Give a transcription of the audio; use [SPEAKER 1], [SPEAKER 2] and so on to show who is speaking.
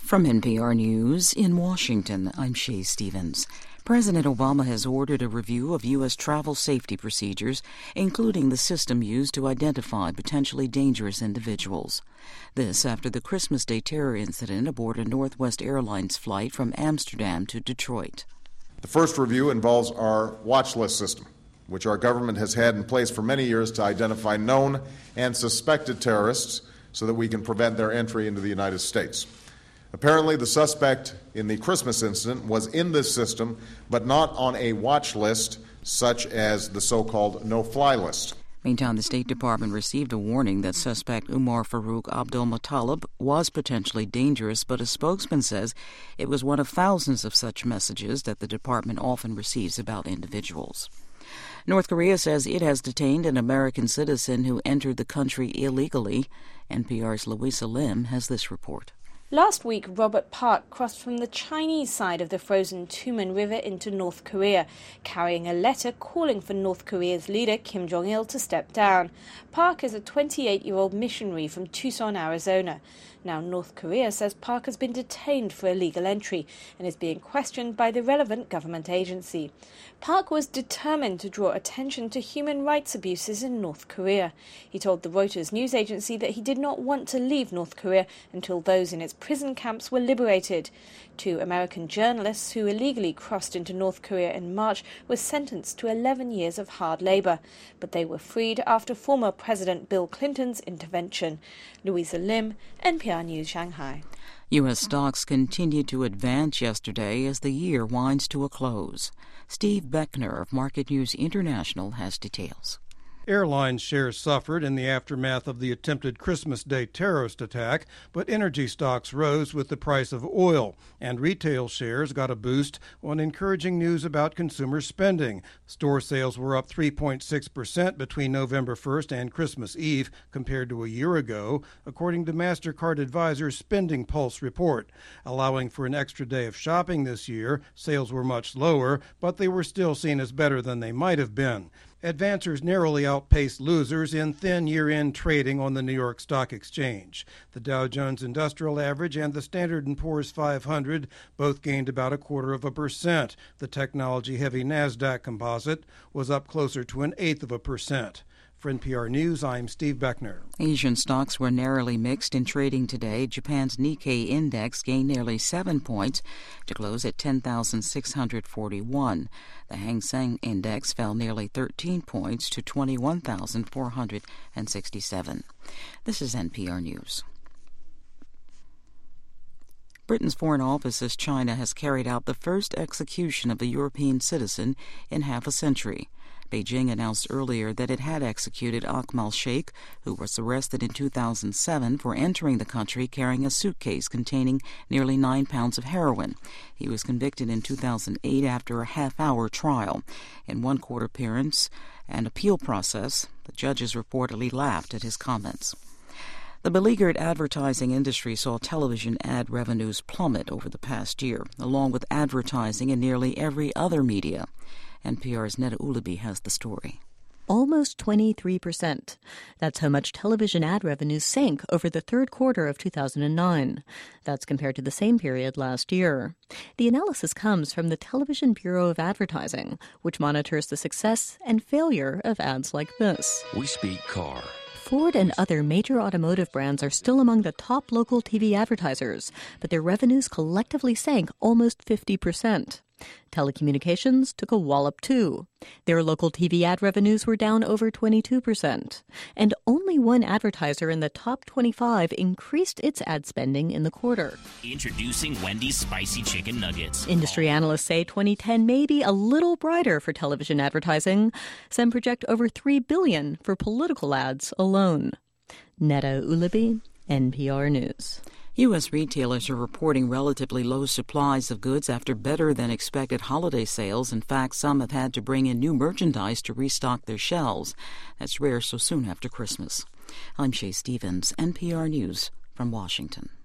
[SPEAKER 1] From NPR News in Washington, I'm Shay Stevens. President Obama has ordered a review of U.S. travel safety procedures, including the system used to identify potentially dangerous individuals. This after the Christmas Day terror incident aboard a Northwest Airlines flight from Amsterdam to Detroit.
[SPEAKER 2] The first review involves our watch list system, which our government has had in place for many years to identify known and suspected terrorists so that we can prevent their entry into the United States. Apparently, the suspect in the Christmas incident was in this system, but not on a watch list such as the so-called no-fly list.
[SPEAKER 1] Meantime, the State Department received a warning that suspect Umar Farouk Abdul-Muttalib was potentially dangerous, but a spokesman says it was one of thousands of such messages that the department often receives about individuals. North Korea says it has detained an American citizen who entered the country illegally. NPR's Louisa Lim has this report.
[SPEAKER 3] Last week, Robert Park crossed from the Chinese side of the frozen Tumen River into North Korea, carrying a letter calling for North Korea's leader Kim Jong-il to step down. Park is a 28-year-old missionary from Tucson, Arizona. Now, North Korea says Park has been detained for illegal entry and is being questioned by the relevant government agency. Park was determined to draw attention to human rights abuses in North Korea. He told the Reuters news agency that he did not want to leave North Korea until those in its prison camps were liberated. 2 American journalists who illegally crossed into North Korea in March were sentenced to 11 years of hard labor, but they were freed after former President Bill Clinton's intervention. Louisa Lim, NPR News, Shanghai.
[SPEAKER 1] U.S. stocks continued to advance yesterday as the year winds to a close. Steve Beckner of Market News International has details.
[SPEAKER 4] Airline shares suffered in the aftermath of the attempted Christmas Day terrorist attack, but energy stocks rose with the price of oil, and retail shares got a boost on encouraging news about consumer spending. Store sales were up 3.6% between November 1st and Christmas Eve compared to a year ago, according to MasterCard Advisor's Spending Pulse report. Allowing for an extra day of shopping this year, sales were much lower, but they were still seen as better than they might have been. Advancers narrowly outpaced losers in thin year-end trading on the New York Stock Exchange. The Dow Jones Industrial Average and the Standard & Poor's 500 both gained about 0.25%. The technology-heavy NASDAQ composite was up closer to 0.1%. For NPR News, I'm Steve Beckner.
[SPEAKER 1] Asian stocks were narrowly mixed in trading today. Japan's Nikkei index gained nearly 7 points to close at 10,641. The Hang Seng index fell nearly 13 points to 21,467. This is NPR News. Britain's Foreign Office says China has carried out the first execution of a European citizen in half a century. Beijing announced earlier that it had executed Akmal Sheikh, who was arrested in 2007 for entering the country carrying a suitcase containing nearly 9 pounds of heroin. He was convicted in 2008 after a half-hour trial. In one court appearance and appeal process, the judges reportedly laughed at his comments. The beleaguered advertising industry saw television ad revenues plummet over the past year, along with advertising in nearly every other media. NPR's Neda Ulabi has the story.
[SPEAKER 5] Almost 23%. That's how much television ad revenues sank over the third quarter of 2009. That's compared to the same period last year. The analysis comes from the Television Bureau of Advertising, which monitors the success and failure of ads like this.
[SPEAKER 6] We speak car.
[SPEAKER 5] Ford and other major automotive brands are still among the top local TV advertisers, but their revenues collectively sank almost 50%. Telecommunications took a wallop too. Their local TV ad revenues were down over 22%. And only one advertiser in the top 25 increased its ad spending in the quarter.
[SPEAKER 7] Introducing Wendy's Spicy Chicken Nuggets.
[SPEAKER 5] Industry analysts say 2010 may be a little brighter for television advertising. Some project over $3 billion for political ads alone. Neda Ulabi, NPR News.
[SPEAKER 1] U.S. retailers are reporting relatively low supplies of goods after better-than-expected holiday sales. In fact, some have had to bring in new merchandise to restock their shelves. That's rare so soon after Christmas. I'm Shay Stevens, NPR News from Washington.